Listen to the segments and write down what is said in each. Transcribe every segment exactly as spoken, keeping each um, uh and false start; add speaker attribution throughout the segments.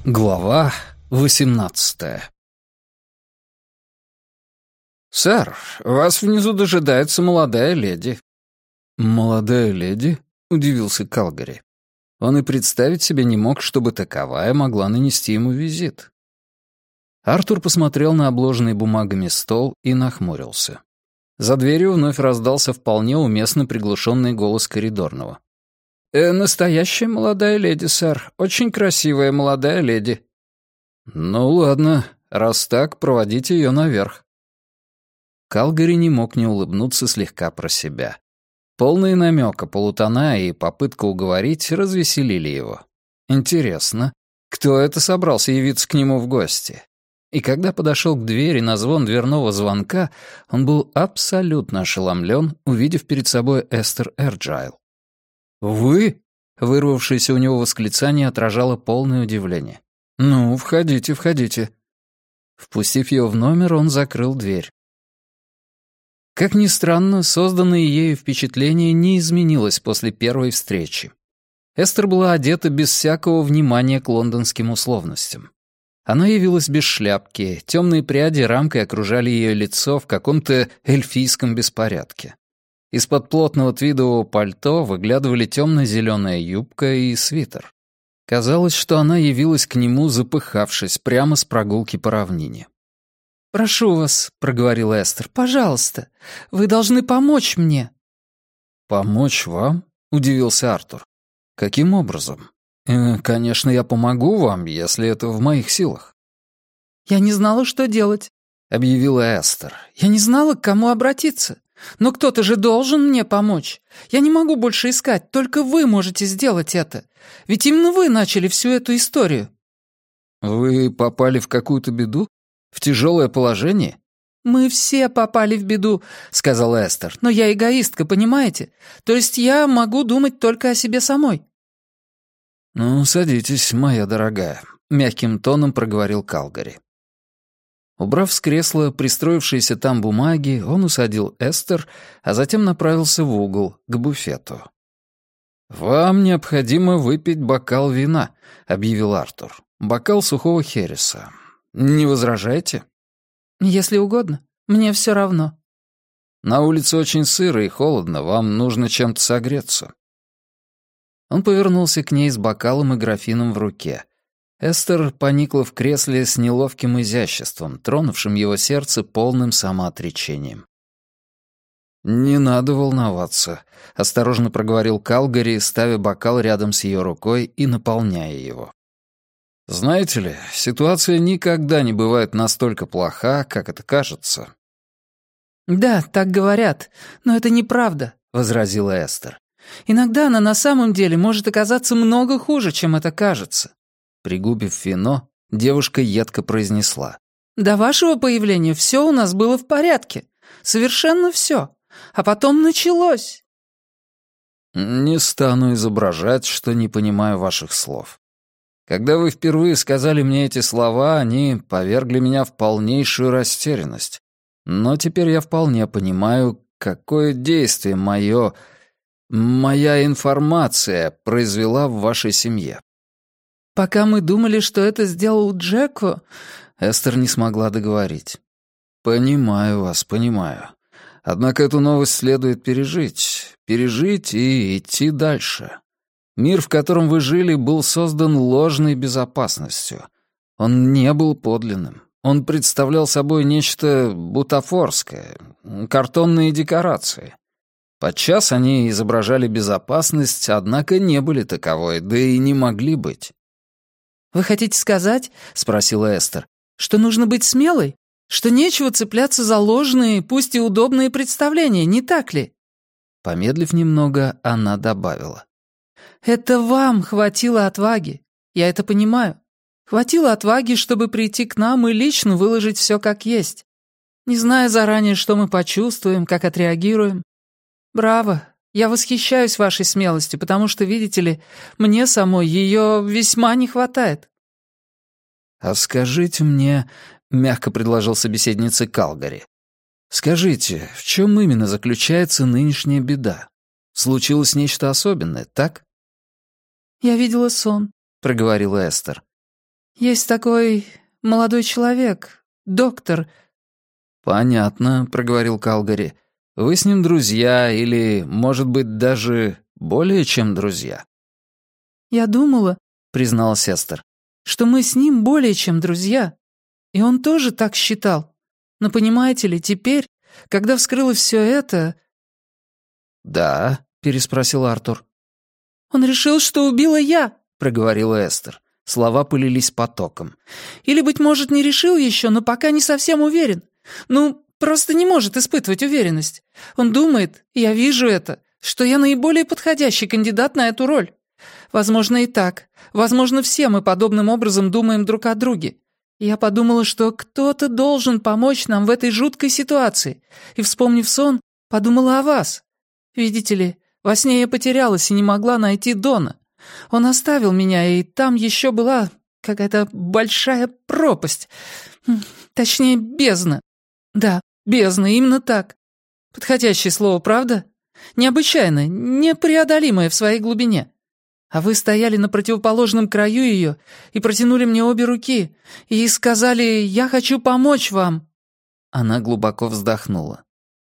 Speaker 1: Глава восемнадцатая. «Сэр, вас внизу дожидается молодая леди». «Молодая леди?» — удивился Калгари. Он и представить себе не мог, чтобы таковая могла нанести ему визит. Артур посмотрел на обложенный бумагами стол и нахмурился. За дверью вновь раздался вполне уместно приглушенный голос коридорного. «Э, «Настоящая молодая леди, сэр. Очень красивая молодая леди». «Ну ладно, раз так, проводите ее наверх». Калгари не мог не улыбнуться слегка про себя. Полные намека, полутона и попытка уговорить развеселили его. Интересно, кто это собрался явиться к нему в гости? И когда подошел к двери на звон дверного звонка, он был абсолютно ошеломлен, увидев перед собой Эстер Эрджайл. «Вы?» — вырвавшееся у него восклицание отражало полное удивление. «Ну, входите, входите». Впустив ее в номер, он закрыл дверь. Как ни странно, созданное ею впечатление не изменилось после первой встречи. Эстер была одета без всякого внимания к лондонским условностям. Она явилась без шляпки, темные пряди рамкой окружали ее лицо в каком-то эльфийском беспорядке. Из-под плотного твидового пальто выглядывали темно-зеленая юбка и свитер. Казалось, что она явилась к нему, запыхавшись, прямо с прогулки по равнине. «Прошу вас», — проговорила Эстер, — «пожалуйста, вы должны помочь мне». «Помочь вам?» — удивился Артур. «Каким образом? Э, конечно, я помогу вам, если это в моих силах». «Я не знала, что делать», — объявила Эстер. «Я не знала, к кому обратиться. Но кто-то же должен мне помочь. Я не могу больше искать, только вы можете сделать это. Ведь именно вы начали всю эту историю». «Вы попали в какую-то беду? В тяжелое положение?» «Мы все попали в беду», — сказала Эстер. «Но я эгоистка, понимаете? То есть я могу думать только о себе самой». «Ну, садитесь, моя дорогая», — мягким тоном проговорил Калгари. Убрав с кресла пристроившиеся там бумаги, он усадил Эстер, а затем направился в угол, к буфету. «Вам необходимо выпить бокал вина», — объявил Артур. «Бокал сухого хереса. Не возражаете?» «Если угодно. Мне все равно». «На улице очень сыро и холодно. Вам нужно чем-то согреться». Он повернулся к ней с бокалом и графином в руке. Эстер поникла в кресле с неловким изяществом, тронувшим его сердце полным самоотречением. «Не надо волноваться», — осторожно проговорил Калгари, ставя бокал рядом с ее рукой и наполняя его. «Знаете ли, ситуация никогда не бывает настолько плоха, как это кажется». «Да, так говорят, но это неправда», — возразила Эстер. «Иногда она на самом деле может оказаться много хуже, чем это кажется». Пригубив вино, девушка едко произнесла. «До вашего появления все у нас было в порядке. Совершенно все. А потом началось». «Не стану изображать, что не понимаю ваших слов. Когда вы впервые сказали мне эти слова, они повергли меня в полнейшую растерянность. Но теперь я вполне понимаю, какое действие мое, моя информация произвела в вашей семье». «Пока мы думали, что это сделал Джеко...» Эстер не смогла договорить. «Понимаю вас, понимаю. Однако эту новость следует пережить. Пережить и идти дальше. Мир, в котором вы жили, был создан ложной безопасностью. Он не был подлинным. Он представлял собой нечто бутафорское, картонные декорации. Подчас они изображали безопасность, однако не были таковой, да и не могли быть». «Вы хотите сказать, — спросила Эстер, — что нужно быть смелой? Что нечего цепляться за ложные, пусть и удобные представления, не так ли?» Помедлив немного, она добавила. «Это вам хватило отваги. Я это понимаю. Хватило отваги, чтобы прийти к нам и лично выложить все как есть, не зная заранее, что мы почувствуем, как отреагируем. Браво! Я восхищаюсь вашей смелостью, потому что, видите ли, мне самой ее весьма не хватает». «А скажите мне, — мягко предложил собеседнице Калгари, — скажите, в чем именно заключается нынешняя беда? Случилось нечто особенное, так?» «Я видела сон», — проговорила Эстер.
Speaker 2: Есть такой молодой человек, доктор».
Speaker 1: «Понятно», — проговорил Калгари. «Вы с ним друзья или, может быть, даже более чем друзья?»
Speaker 2: «Я думала», — призналась Эстер, «что мы с ним более чем друзья. И он тоже так считал. Но понимаете ли, теперь, когда вскрылось все это...»
Speaker 1: «Да», — переспросил Артур.
Speaker 2: «Он решил, что убила я», — проговорила
Speaker 1: Эстер. Слова пылились потоком.
Speaker 2: «Или, быть может, не решил еще, но пока не совсем уверен. Ну, просто не может испытывать уверенность. Он думает, я вижу это, что я наиболее подходящий кандидат на эту роль. Возможно, и так. Возможно, все мы подобным образом думаем друг о друге. Я подумала, что кто-то должен помочь нам в этой жуткой ситуации. И, вспомнив сон, подумала о вас. Видите ли, во сне я потерялась и не могла найти Дона. Он оставил меня, и там еще была какая-то большая пропасть. Точнее, бездна. Да, бездна, именно так. Подходящее слово, правда? Необычайное, непреодолимое в своей глубине. А вы стояли на противоположном краю ее и протянули мне обе руки, и сказали: «Я хочу помочь вам». Она глубоко вздохнула.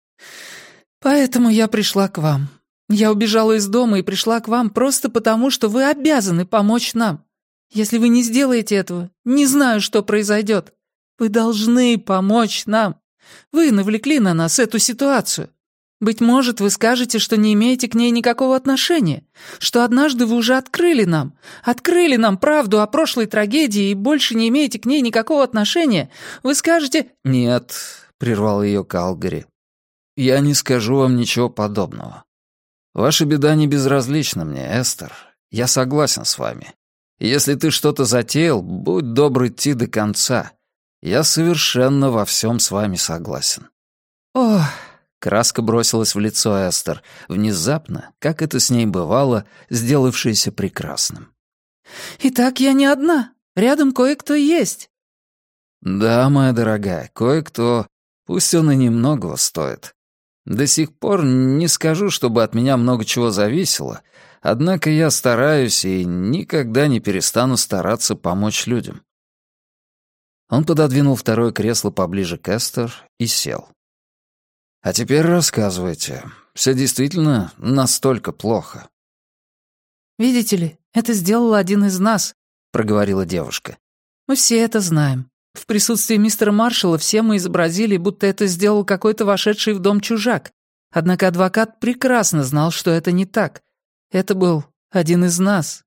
Speaker 2: «Поэтому я пришла к вам. Я убежала из дома и пришла к вам просто потому, что вы обязаны помочь нам. Если вы не сделаете этого, не знаю, что произойдет. Вы должны помочь нам. Вы навлекли на нас эту ситуацию. Быть может, вы скажете, что не имеете к ней никакого отношения, что однажды вы уже открыли нам, открыли нам правду о прошлой трагедии и больше не имеете к ней никакого отношения. Вы скажете...»
Speaker 1: «Нет», — прервал ее Калгари, — «я не скажу вам ничего подобного. Ваша беда не безразлична мне, Эстер. Я согласен с вами. Если ты что-то затеял, будь добр идти до конца. Я совершенно во всем с вами согласен».
Speaker 2: «Ох...»
Speaker 1: Краска бросилась в лицо Эстер, внезапно, как это с ней бывало, сделавшееся прекрасным.
Speaker 2: «Итак, я не одна. Рядом кое-кто есть».
Speaker 1: «Да, моя дорогая, кое-кто, пусть он и немногого стоит. До сих пор не скажу, чтобы от меня много чего зависело, однако я стараюсь и никогда не перестану стараться помочь людям». Он пододвинул второе кресло поближе к Эстер и сел. «А теперь рассказывайте. Все действительно настолько плохо?»
Speaker 2: «Видите ли, это сделал один из нас», — проговорила девушка. «Мы все это знаем. В присутствии мистера Маршалла все мы изобразили, будто это сделал какой-то вошедший в дом чужак. Однако адвокат прекрасно знал, что это не так. Это был один из нас».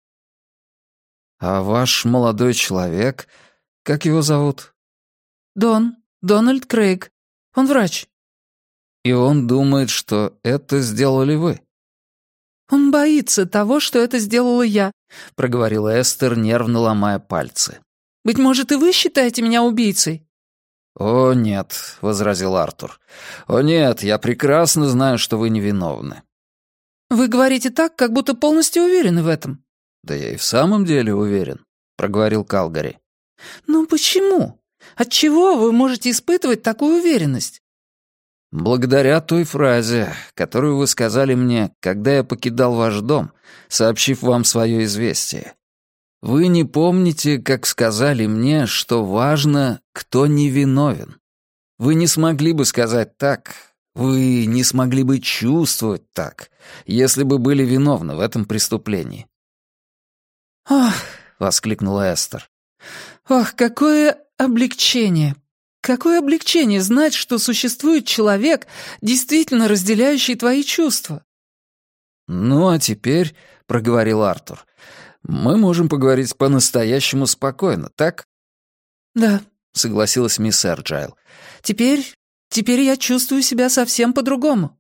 Speaker 1: «А ваш молодой человек, как его зовут?»
Speaker 2: «Дон. Дональд Крейг. Он врач».
Speaker 1: «И он думает, что это сделали вы?»
Speaker 2: «Он боится того, что это сделала я», — проговорила
Speaker 1: Эстер, нервно ломая пальцы.
Speaker 2: «Быть может, и вы считаете меня убийцей?»
Speaker 1: «О, нет», — возразил Артур. «О, нет, я прекрасно знаю, что вы невиновны».
Speaker 2: «Вы говорите так, как будто полностью уверены в этом».
Speaker 1: «Да я и в самом деле уверен», — проговорил Калгари.
Speaker 2: «Ну почему? Отчего вы можете испытывать такую уверенность?»
Speaker 1: «Благодаря той фразе, которую вы сказали мне, когда я покидал ваш дом, сообщив вам свое известие. Вы не помните, как сказали мне, что важно, кто невиновен. Вы не смогли бы сказать так, вы не смогли бы чувствовать так, если бы были виновны в этом преступлении».
Speaker 2: «Ох!»
Speaker 1: — воскликнула Эстер.
Speaker 2: «Ох, какое облегчение! Какое облегчение знать, что существует человек, действительно разделяющий твои чувства!»
Speaker 1: «Ну, а теперь, — проговорил Артур, — мы можем поговорить по-настоящему спокойно, так?»
Speaker 2: «Да»,
Speaker 1: — согласилась мисс Эрджайл.
Speaker 2: «Теперь... теперь я чувствую себя совсем по-другому».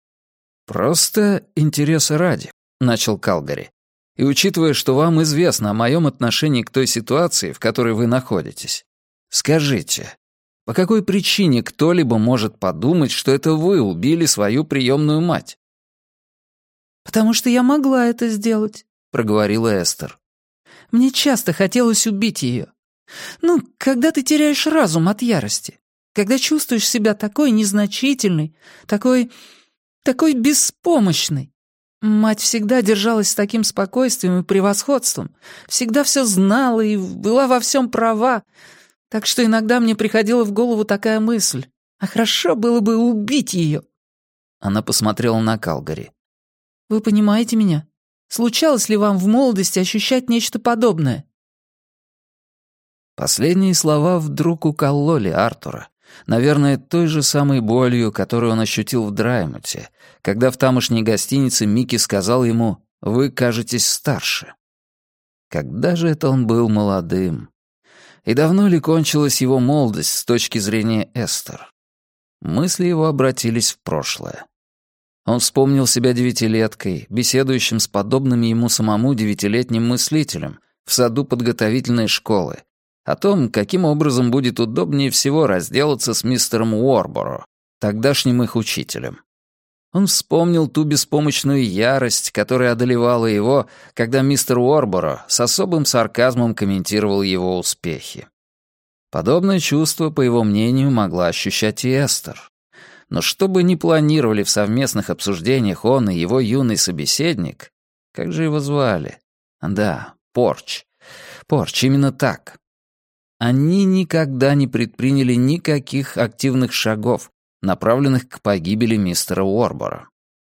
Speaker 1: «Просто интереса ради», — начал Калгари. «И учитывая, что вам известно о моем отношении к той ситуации, в которой вы находитесь, скажите, по какой причине кто-либо может подумать, что это вы убили свою приемную мать?»
Speaker 2: «Потому что я могла это сделать», — проговорила Эстер. «Мне часто хотелось убить ее. Ну, когда ты теряешь разум от ярости, когда чувствуешь себя такой незначительной, такой... такой беспомощной. Мать всегда держалась с таким спокойствием и превосходством, всегда все знала и была во всем права, так что иногда мне приходила в голову такая мысль, а хорошо было бы убить ее. Она посмотрела на Калгари. «Вы понимаете меня? Случалось ли вам в молодости ощущать нечто подобное?»
Speaker 1: Последние слова вдруг укололи Артура. Наверное, той же самой болью, которую он ощутил в Драймуте, когда в тамошней гостинице Микки сказал ему «Вы кажетесь старше». Когда же это он был молодым? И давно ли кончилась его молодость с точки зрения Эстер? Мысли его обратились в прошлое. Он вспомнил себя девятилеткой, беседующим с подобным ему самому девятилетним мыслителем в саду подготовительной школы, о том, каким образом будет удобнее всего разделаться с мистером Уорборо, тогдашним их учителем. Он вспомнил ту беспомощную ярость, которая одолевала его, когда мистер Уорборо с особым сарказмом комментировал его успехи. Подобное чувство, по его мнению, могла ощущать и Эстер. Но что бы ни планировали в совместных обсуждениях он и его юный собеседник, как же его звали? Да, Порч. Порч, именно так. Они никогда не предприняли никаких активных шагов, направленных к погибели мистера Уорборо.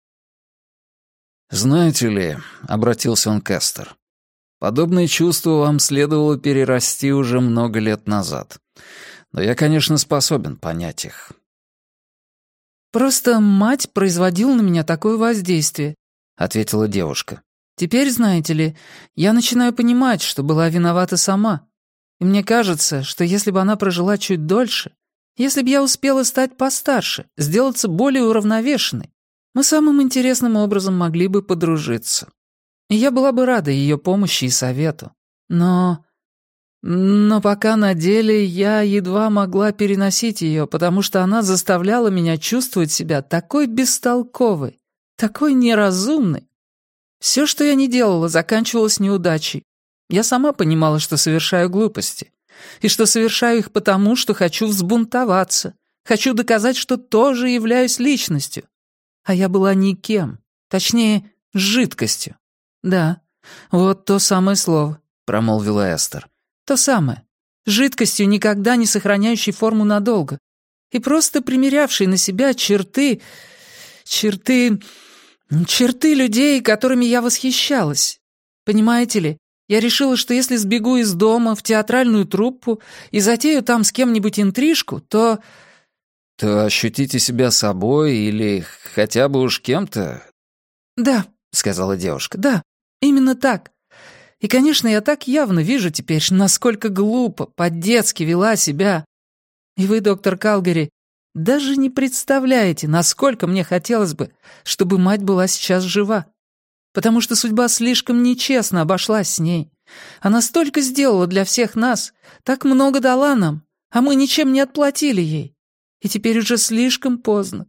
Speaker 1: «Знаете ли», — обратился он к Эстер, — «подобные чувства вам следовало перерасти уже много лет назад. Но я, конечно, способен понять их».
Speaker 2: «Просто мать производила на меня такое воздействие», — ответила девушка. «Теперь, знаете ли, я начинаю понимать, что была виновата сама. И мне кажется, что если бы она прожила чуть дольше, если бы я успела стать постарше, сделаться более уравновешенной, мы самым интересным образом могли бы подружиться. И я была бы рада ее помощи и совету. Но... Но пока на деле я едва могла переносить ее, потому что она заставляла меня чувствовать себя такой бестолковой, такой неразумной. Все, что я не делала, заканчивалось неудачей. Я сама понимала, что совершаю глупости, и что совершаю их потому, что хочу взбунтоваться, хочу доказать, что тоже являюсь личностью. А я была никем, точнее, жидкостью. Да, вот то самое слово, промолвила Эстер. То самое. Жидкостью, никогда не сохраняющей форму надолго, и просто примерявшей на себя черты... черты... черты людей, которыми я восхищалась. Понимаете ли? Я решила, что если сбегу из дома в театральную труппу и затею там с кем-нибудь интрижку, то...
Speaker 1: То ощутите себя собой или хотя бы уж кем-то?
Speaker 2: Да, сказала девушка, да, именно так. И, конечно, я так явно вижу теперь, насколько глупо, по-детски вела себя. И вы, доктор Калгари, даже не представляете, насколько мне хотелось бы, чтобы мать была сейчас жива. Потому что судьба слишком нечестно обошлась с ней. Она столько сделала для всех нас, так много дала нам, а мы ничем не отплатили ей. И теперь уже слишком поздно.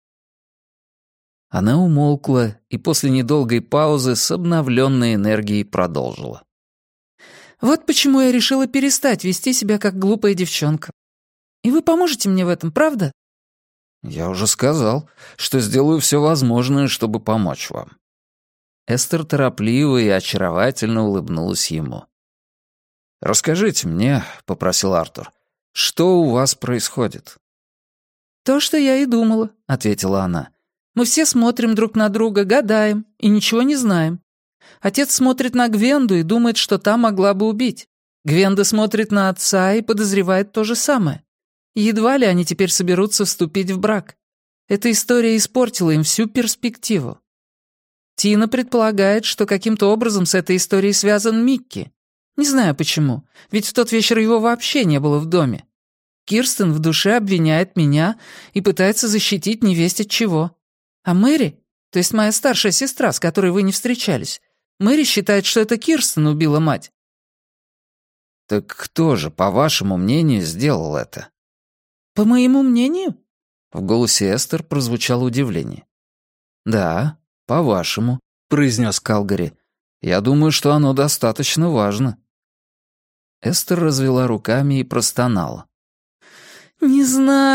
Speaker 1: Она умолкла и после недолгой паузы с обновленной энергией продолжила.
Speaker 2: Вот почему я решила перестать вести себя как глупая девчонка. И вы поможете мне в этом, правда?
Speaker 1: Я уже сказал, что сделаю все возможное, чтобы помочь вам. Эстер торопливо и очаровательно улыбнулась ему. «Расскажите мне», — попросил Артур, — «что у вас происходит?»
Speaker 2: «То, что я и думала», — ответила она. «Мы все смотрим друг на друга, гадаем и ничего не знаем. Отец смотрит на Гвенду и думает, что та могла бы убить. Гвенда смотрит на отца и подозревает то же самое. Едва ли они теперь соберутся вступить в брак. Эта история испортила им всю перспективу. Тина предполагает, что каким-то образом с этой историей связан Микки. Не знаю почему, ведь в тот вечер его вообще не было в доме. Кирстен в душе обвиняет меня и пытается защитить невесть от чего. А Мэри, то есть моя старшая сестра, с которой вы не встречались, Мэри считает, что это Кирстен убила мать».
Speaker 1: «Так кто же, по вашему мнению, сделал это?»
Speaker 2: «По моему мнению?»
Speaker 1: В голосе Эстер прозвучало удивление. «Да, по-вашему», — произнес Калгари. «Я думаю, что оно достаточно важно». Эстер развела руками и простонала.
Speaker 2: «Не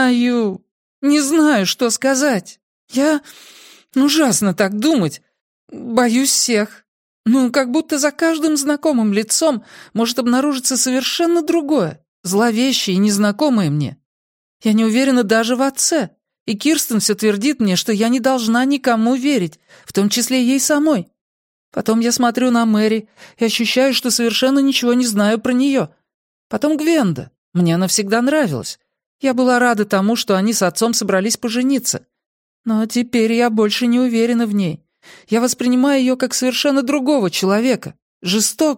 Speaker 2: знаю, не знаю, что сказать. Я... Ужасно так думать. Боюсь всех. Ну, как будто за каждым знакомым лицом может обнаружиться совершенно другое, зловещее и незнакомое мне. Я не уверена даже в отце, и Кирстен все твердит мне, что я не должна никому верить, в том числе ей самой. Потом я смотрю на Мэри и ощущаю, что совершенно ничего не знаю про нее. Потом Гвенда. Мне она всегда нравилась. Я была рада тому, что они с отцом собрались пожениться. Но теперь я больше не уверена в ней. Я воспринимаю ее как совершенно другого человека, жестокого,